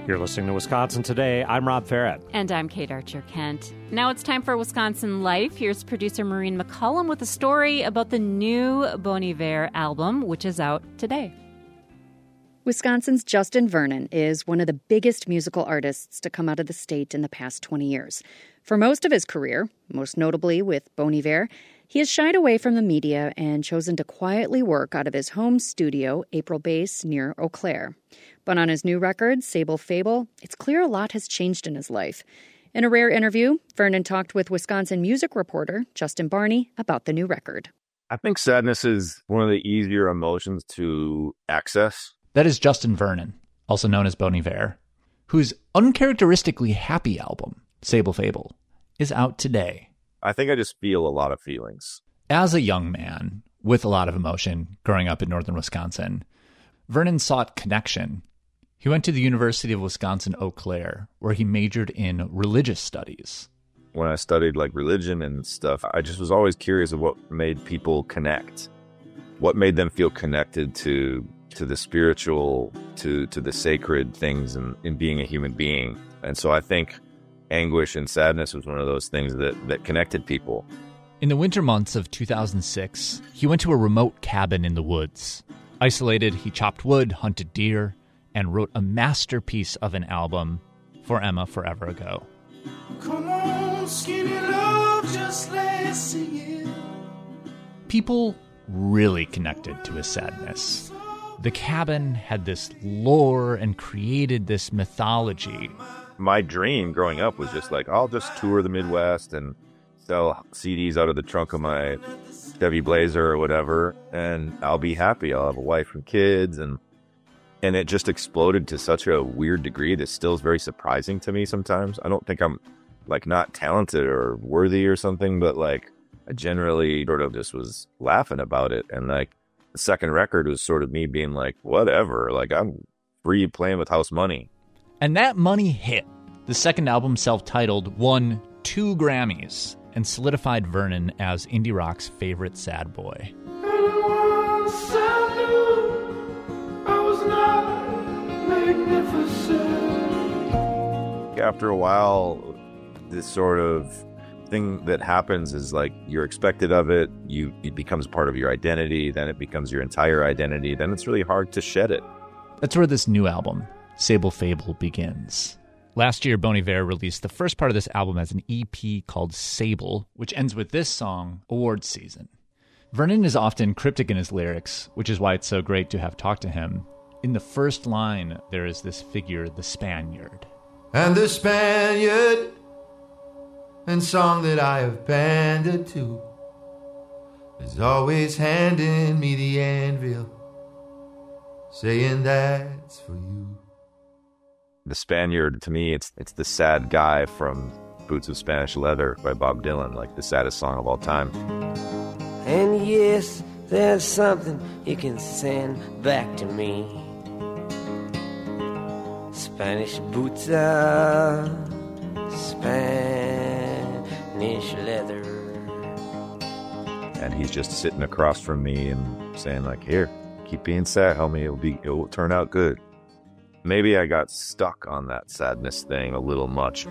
You're listening to Wisconsin Today. I'm Rob Farrett. And I'm Kate Archer-Kent. Now it's time for Wisconsin Life. Here's producer Maureen McCollum with a story about the new Bon Iver album, which is out today. Wisconsin's Justin Vernon is one of the biggest musical artists to come out of the state in the past 20 years. For most of his career, most notably with Bon Iver, he has shied away from the media and chosen to quietly work out of his home studio, April Base, near Eau Claire. But on his new record, Sable Fable, it's clear a lot has changed in his life. In a rare interview, Vernon talked with Wisconsin music reporter Justin Barney about the new record. I think sadness is one of the easier emotions to access. That is Justin Vernon, also known as Bon Iver, whose uncharacteristically happy album, Sable Fable, is out today. I think I just feel a lot of feelings. As a young man with a lot of emotion growing up in northern Wisconsin, Vernon sought connection. He went to the University of Wisconsin-Eau Claire, where he majored in religious studies. When I studied religion and stuff, I just was always curious of what made people connect. What made them feel connected to the spiritual, to the sacred things in being a human being. And so I think anguish and sadness was one of those things that connected people. In the winter months of 2006, he went to a remote cabin in the woods. Isolated, he chopped wood, hunted deer, and wrote a masterpiece of an album for Emma forever ago. Come on, skinny love, just let's sing it. People really connected to his sadness. The cabin had this lore and created this mythology. My dream growing up was just I'll just tour the Midwest and sell CDs out of the trunk of my Chevy Blazer or whatever, and I'll be happy. I'll have a wife and kids, and it just exploded to such a weird degree that still is very surprising to me sometimes. I don't think I'm not talented or worthy or something, but I generally sort of just was laughing about it. And the second record was sort of me being whatever, I'm free playing with house money. And that money hit. The second album, self-titled, won 2 Grammys and solidified Vernon as indie rock's favorite sad boy. After a while, this sort of thing that happens is you're expected of it. It becomes part of your identity. Then it becomes your entire identity. Then it's really hard to shed it. That's where this new album, Sable Fable, begins. Last year, Bon Iver released the first part of this album as an EP called Sable, which ends with this song, Awards Season. Vernon is often cryptic in his lyrics, which is why it's so great to have talked to him. In the first line, there is this figure, the Spaniard. And the Spaniard, and song that I have pandered to, is always handing me the anvil, saying that's for you. The Spaniard, to me, it's the sad guy from Boots of Spanish Leather by Bob Dylan, the saddest song of all time. And yes, there's something you can send back to me. Spanish boots of Spanish leather. And he's just sitting across from me and saying here, keep being sad, homie, it will turn out good. Maybe I got stuck on that sadness thing a little much.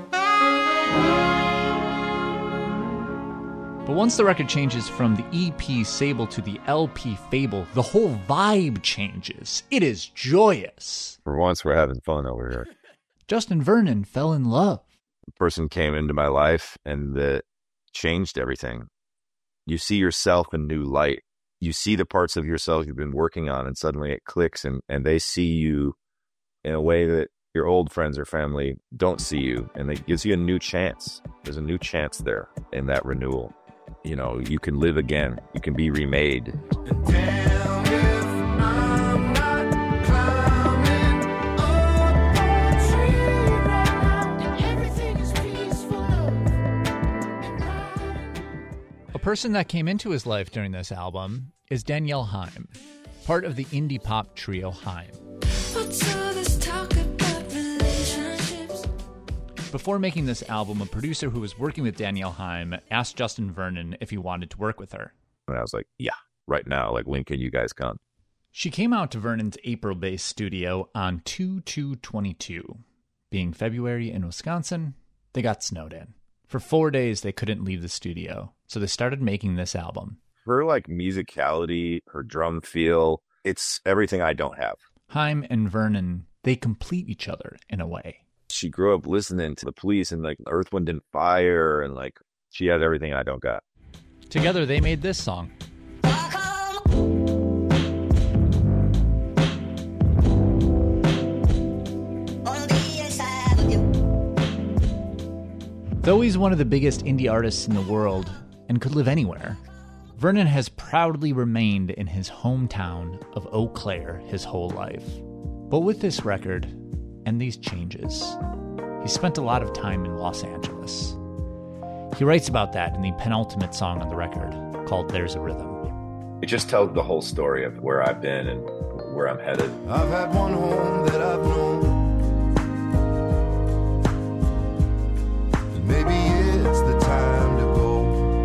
But once the record changes from the EP Sable to the LP Fable, the whole vibe changes. It is joyous. For once, we're having fun over here. Justin Vernon fell in love. A person came into my life and that changed everything. You see yourself in new light. You see the parts of yourself you've been working on, and suddenly it clicks, and they see you in a way that your old friends or family don't see you, and it gives you a new chance. There's a new chance there in that renewal. You can live again. You can be remade. Damn if I'm not climbing up a tree right now, and everything is peaceful. A person that came into his life during this album is Danielle Haim, part of the indie pop trio Haim. Before making this album, a producer who was working with Danielle Haim asked Justin Vernon if he wanted to work with her. And I was like, yeah, right now. When can you guys come? She came out to Vernon's April-based studio on 2/2/22. Being February in Wisconsin, they got snowed in. For 4 days, they couldn't leave the studio, so they started making this album. Her like musicality, her drum feel, it's everything I don't have. Haim and Vernon, they complete each other in a way. She grew up listening to the Police and like Earth, Wind and Fire, and like she has everything I don't got. Together, they made this song. Though he's one of the biggest indie artists in the world and could live anywhere, Vernon has proudly remained in his hometown of Eau Claire his whole life. But with this record and these changes, he spent a lot of time in Los Angeles. He writes about that in the penultimate song on the record, called There's a Rhythm. It just tells the whole story of where I've been and where I'm headed. I've had one home that I've known. Maybe it's the time to go.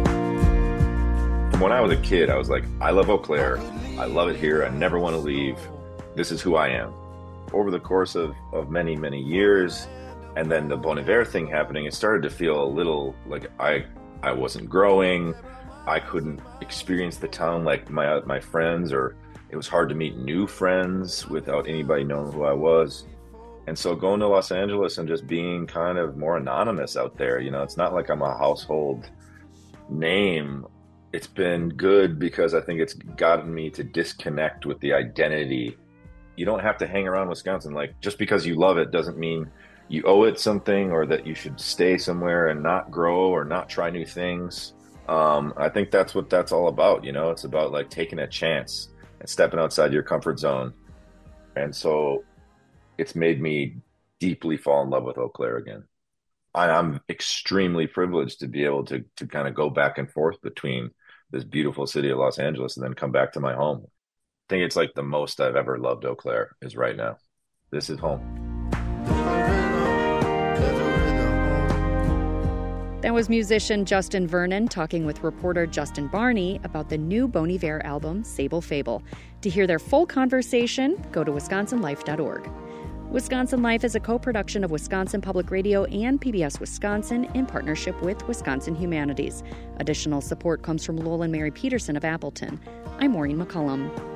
When I was a kid, I was like, I love Eau Claire. I love it here. I never want to leave. This is who I am. Over the course of many, many years, and then the Bon Iver thing happening, it started to feel a little like I wasn't growing. I couldn't experience the town like my friends, or it was hard to meet new friends without anybody knowing who I was. And so going to Los Angeles and just being kind of more anonymous out there, you know, it's not like I'm a household name. It's been good because I think it's gotten me to disconnect with the identity. You don't have to hang around Wisconsin. Like, just because you love it doesn't mean you owe it something or that you should stay somewhere and not grow or not try new things. I think that's what that's all about. You know, it's about like taking a chance and stepping outside your comfort zone. And so it's made me deeply fall in love with Eau Claire again. I'm extremely privileged to be able to kind of go back and forth between this beautiful city of Los Angeles and then come back to my home. I think it's like the most I've ever loved Eau Claire is right now. This is home. That was musician Justin Vernon talking with reporter Justin Barney about the new Bon Iver album, Sable Fable. To hear their full conversation, go to wisconsinlife.org. Wisconsin Life is a co-production of Wisconsin Public Radio and PBS Wisconsin in partnership with Wisconsin Humanities. Additional support comes from Lowell and Mary Peterson of Appleton. I'm Maureen McCullum.